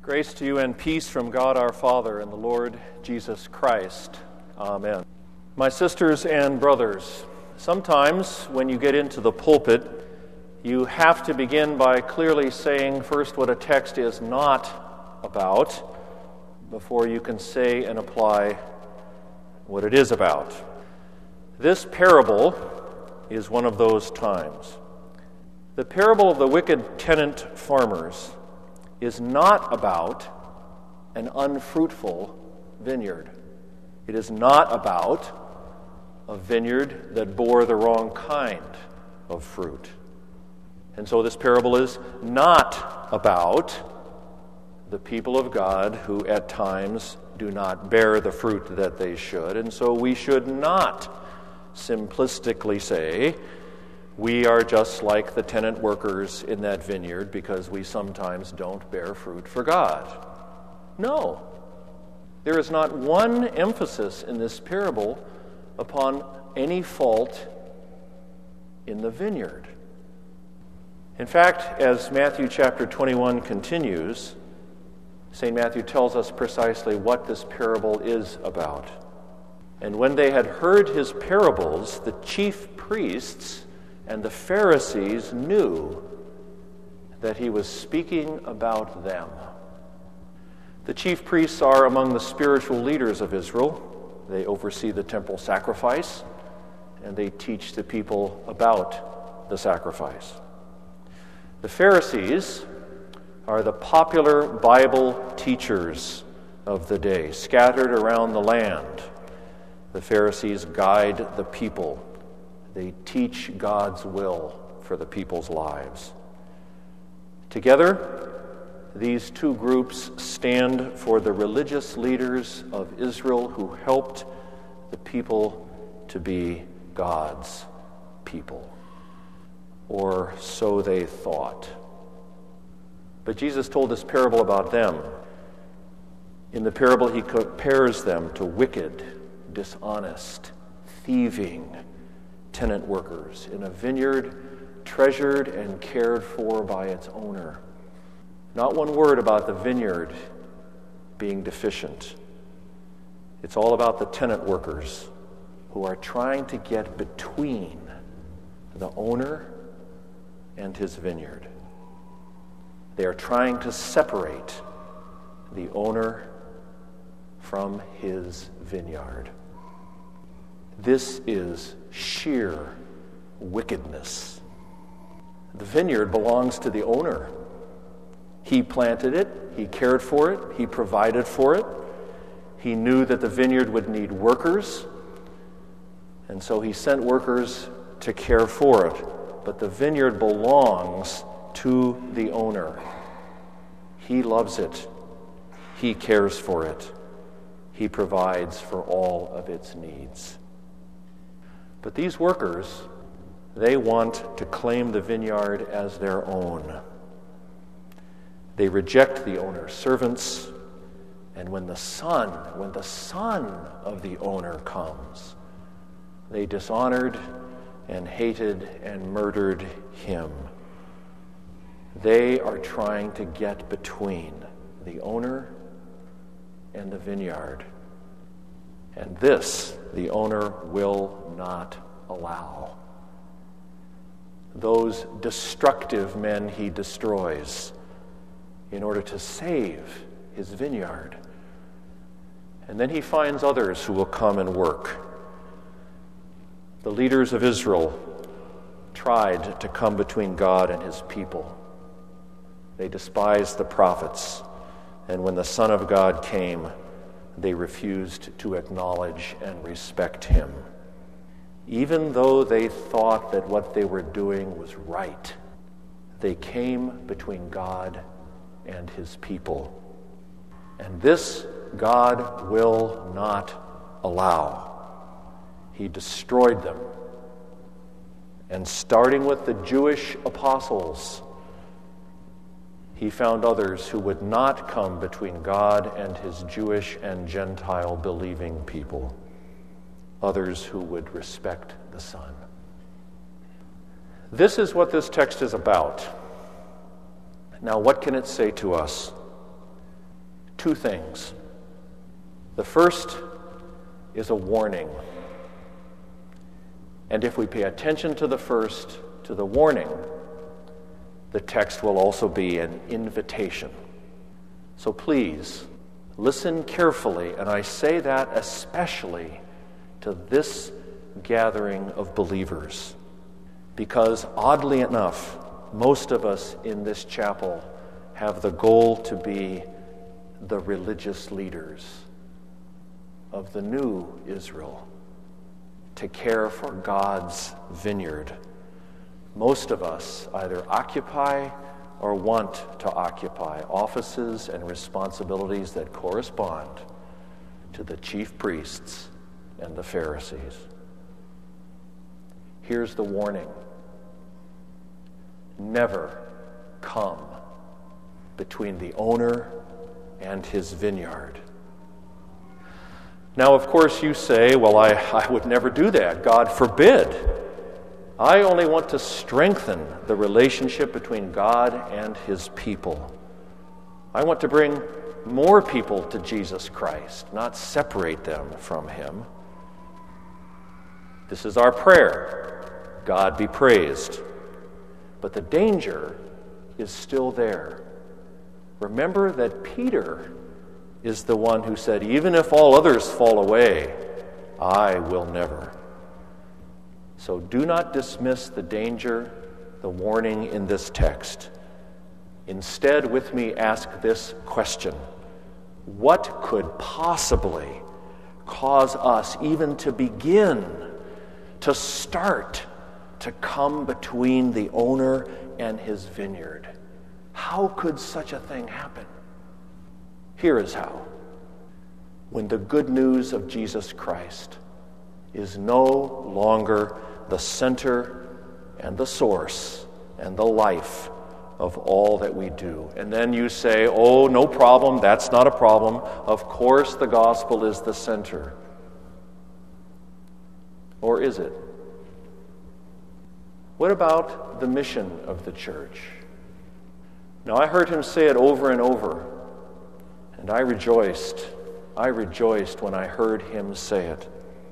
Grace to you and peace from God our Father and the Lord Jesus Christ. Amen. My sisters and brothers, sometimes when you get into the pulpit, you have to begin by clearly saying first what a text is not about before you can say and apply what it is about. This parable is one of those times. The parable of the wicked tenant farmers is not about an unfruitful vineyard. It is not about a vineyard that bore the wrong kind of fruit. And so this parable is not about the people of God who at times do not bear the fruit that they should. And so we should not simplistically say, we are just like the tenant workers in that vineyard because we sometimes don't bear fruit for God. No. There is not one emphasis in this parable upon any fault in the vineyard. In fact, as Matthew chapter 21 continues, St. Matthew tells us precisely what this parable is about. And when they had heard his parables, the chief priests and the Pharisees knew that he was speaking about them. The chief priests are among the spiritual leaders of Israel. They oversee the temple sacrifice, and they teach the people about the sacrifice. The Pharisees are the popular Bible teachers of the day, scattered around the land. The Pharisees guide the people. They teach God's will for the people's lives. Together, these two groups stand for the religious leaders of Israel who helped the people to be God's people. Or so they thought. But Jesus told this parable about them. In the parable, he compares them to wicked, dishonest, thieving tenant workers in a vineyard treasured and cared for by its owner. Not one word about the vineyard being deficient. It's all about the tenant workers who are trying to get between the owner and his vineyard. They are trying to separate the owner from his vineyard. This is sheer wickedness. The vineyard belongs to the owner. He planted it, he cared for it, he provided for it. He knew that the vineyard would need workers, and so he sent workers to care for it. But the vineyard belongs to the owner. He loves it. He cares for it. He provides for all of its needs. But these workers, they want to claim the vineyard as their own. They reject the owner's servants, and when the son of the owner comes, they dishonored and hated and murdered him. They are trying to get between the owner and the vineyard. And this, the owner will not allow. Those destructive men he destroys in order to save his vineyard. And then he finds others who will come and work. The leaders of Israel tried to come between God and his people. They despised the prophets, and when the Son of God came, they refused to acknowledge and respect him. Even though they thought that what they were doing was right, they came between God and his people. And this God will not allow. He destroyed them. And starting with the Jewish apostles, he found others who would not come between God and his Jewish and Gentile believing people. Others who would respect the Son. This is what this text is about. Now, what can it say to us? two things. The first is a warning. And if we pay attention to the first, to the warning, the text will also be an invitation. So please, listen carefully, and I say that especially to this gathering of believers, because oddly enough, most of us in this chapel have the goal to be the religious leaders of the new Israel, to care for God's vineyard. Most of us either occupy or want to occupy offices and responsibilities that correspond to the chief priests and the Pharisees. Here's the warning. Never come between the owner and his vineyard. Now, of course, you say, well, I would never do that. God forbid. I only want to strengthen the relationship between God and his people. I want to bring more people to Jesus Christ, not separate them from him. This is our prayer. God be praised. But the danger is still there. Remember that Peter is the one who said, even if all others fall away, I will never. So do not dismiss the danger, the warning in this text. Instead, with me, ask this question. What could possibly cause us even to begin, to start, to come between the owner and his vineyard? How could such a thing happen? Here is how. When the good news of Jesus Christ is no longer the center and the source and the life of all that we do. And then you say, oh, no problem, that's not a problem. Of course the gospel is the center. Or is it? What about the mission of the church? Now, I heard him say it over and over, and I rejoiced. I rejoiced when I heard him say it.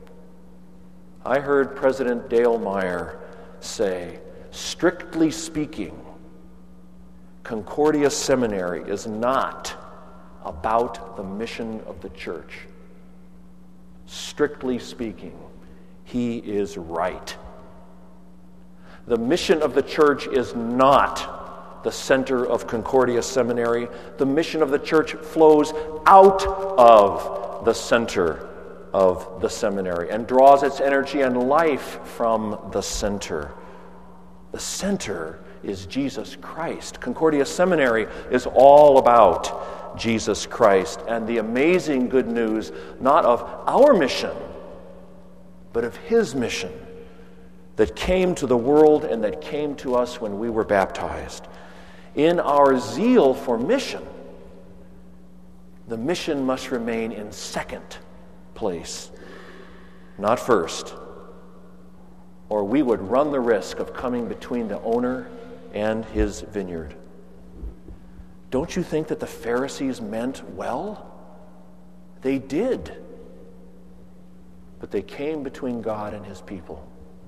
I heard President Dale Meyer say, strictly speaking, Concordia Seminary is not about the mission of the church. Strictly speaking, he is right. The mission of the church is not the center of Concordia Seminary. The mission of the church flows out of the center of the seminary and draws its energy and life from the center. The center is Jesus Christ. Concordia Seminary is all about Jesus Christ and the amazing good news, not of our mission, but of his mission that came to the world and that came to us when we were baptized. In our zeal for mission, the mission must remain in second place, not first, or we would run the risk of coming between the owner and his vineyard. Don't you think that the Pharisees meant well? They did. But they came between God and his people.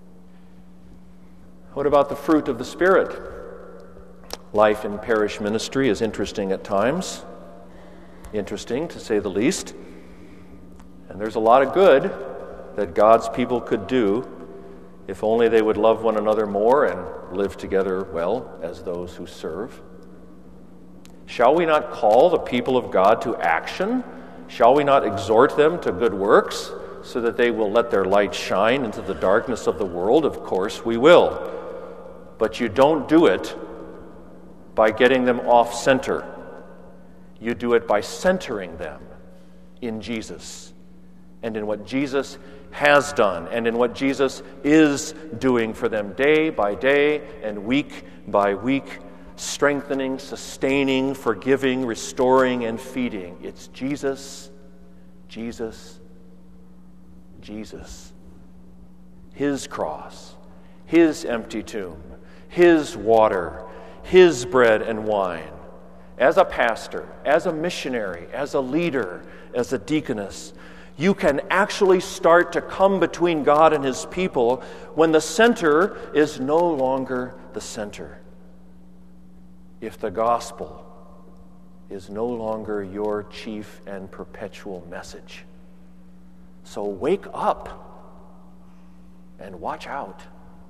What about the fruit of the Spirit? Life in parish ministry is interesting at times. Interesting, to say the least. And there's a lot of good that God's people could do if only they would love one another more and live together well as those who serve. Shall we not call the people of God to action? Shall we not exhort them to good works so that they will let their light shine into the darkness of the world? Of course we will. But you don't do it by getting them off center. You do it by centering them in Jesus and in what Jesus has done and in what Jesus is doing for them day by day and week by week, strengthening, sustaining, forgiving, restoring, and feeding. It's Jesus, Jesus, Jesus. His cross, his empty tomb, his water, his bread and wine, as a pastor, as a missionary, as a leader, as a deaconess, you can actually start to come between God and his people when the center is no longer the center. If the gospel is no longer your chief and perpetual message. So wake up and watch out.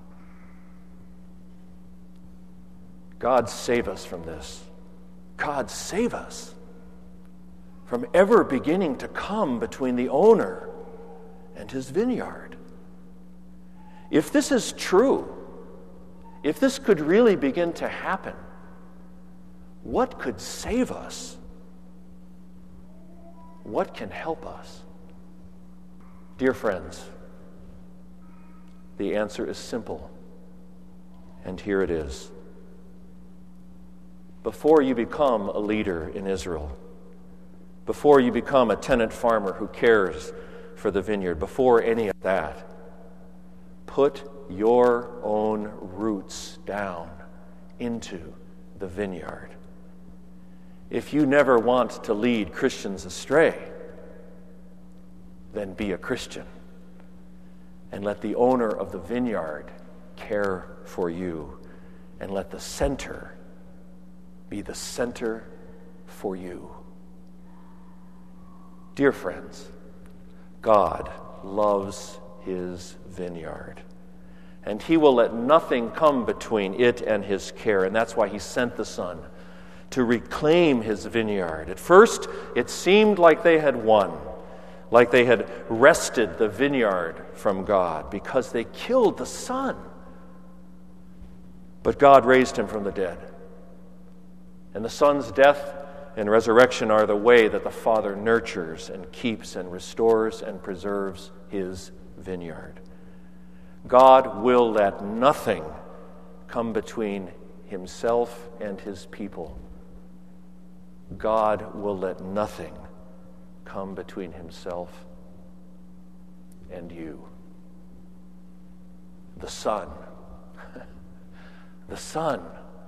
God save us from this. God save us from ever beginning to come between the owner and his vineyard. If this is true, if this could really begin to happen, what could save us? What can help us? Dear friends, the answer is simple, and here it is. Before you become a leader in Israel, before you become a tenant farmer who cares for the vineyard, before any of that, put your own roots down into the vineyard. If you never want to lead Christians astray, then be a Christian and let the owner of the vineyard care for you, and let the center be the center for you. Dear friends, God loves his vineyard, and he will let nothing come between it and his care, and that's why he sent the Son to reclaim his vineyard. At first, it seemed like they had won, like they had wrested the vineyard from God because they killed the Son. But God raised him from the dead, and the Son's death and resurrection are the way that the Father nurtures and keeps and restores and preserves his vineyard. God will let nothing come between himself and his people. God will let nothing come between himself and you. The Son, the Son,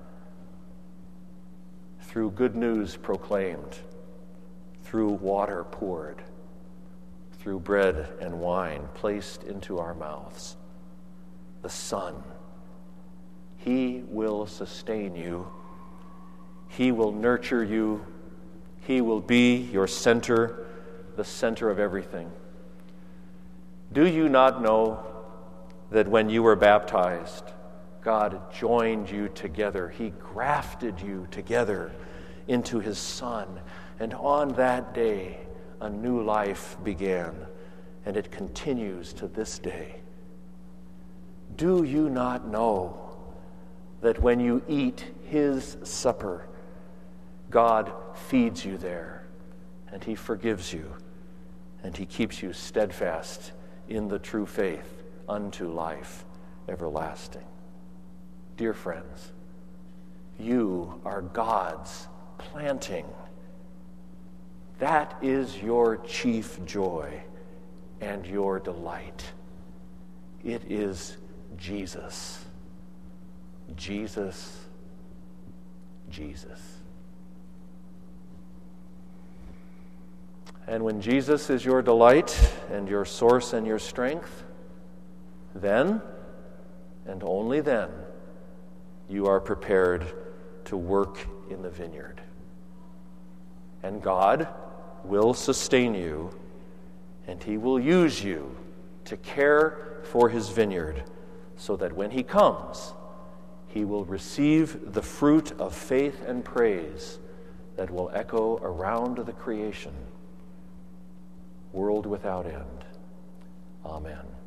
through good news proclaimed, through water poured, through bread and wine placed into our mouths, the Son, he will sustain you. He will nurture you. He will be your center, the center of everything. Do you not know that when you were baptized, God joined you together? He grafted you together into his Son. And on that day, a new life began, and it continues to this day. Do you not know that when you eat his supper, God feeds you there, and he forgives you, and he keeps you steadfast in the true faith unto life everlasting? Dear friends, you are God's planting. That is your chief joy and your delight. It is Jesus. Jesus. Jesus. And when Jesus is your delight and your source and your strength, then, and only then, you are prepared to work in the vineyard. And God will sustain you, and he will use you to care for his vineyard, so that when he comes, he will receive the fruit of faith and praise that will echo around the creation, world without end. Amen.